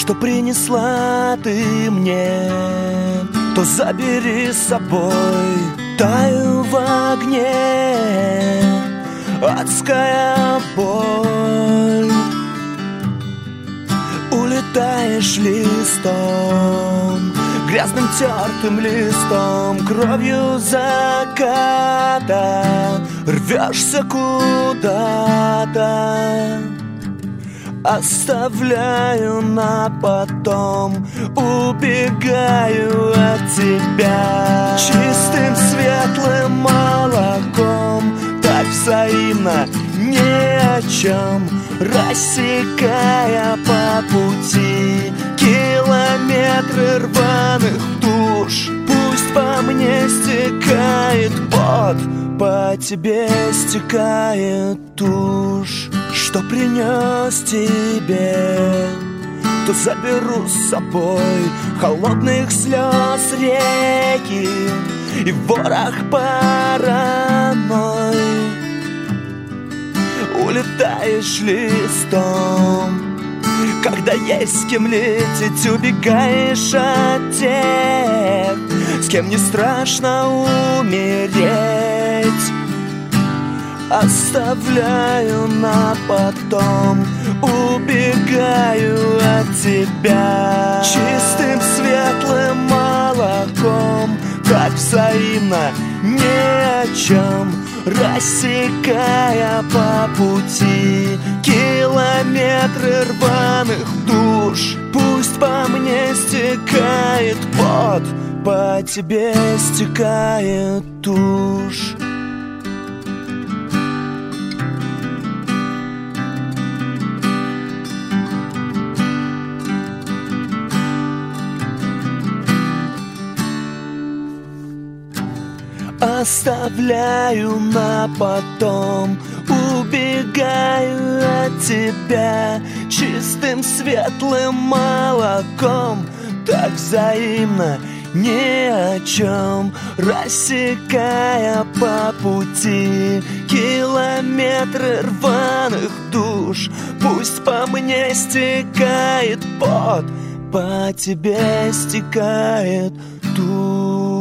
что принесла ты мне, то забери с собой. Таю в огне, адская боль. Улетаешь листом, грязным тертым листом, кровью заката, рвешься куда-то. Оставляю на потом, убегаю от тебя. Чистым светлым молоком, так взаимно, ни о чем, рассекая по пути километры рваных душ. Пусть по мне стекает пот, по тебе стекает тушь. Что принес тебе, то заберу с собой. Холодных слез реки и ворох паранойи. Улетаешь листом, когда есть с кем лететь, убегаешь от тех, с кем не страшно умереть. Оставляю на потом, убегаю от тебя. Чистым светлым молоком, так взаимно, ни о чем, рассекая по пути километры рваных душ. Пусть по мне стекает пот, по тебе стекает тушь. Оставляю на потом, убегаю от тебя. Чистым светлым молоком, так взаимно, ни о чем, рассекая по пути километры рваных душ. Пусть по мне стекает пот, по тебе стекает тушь.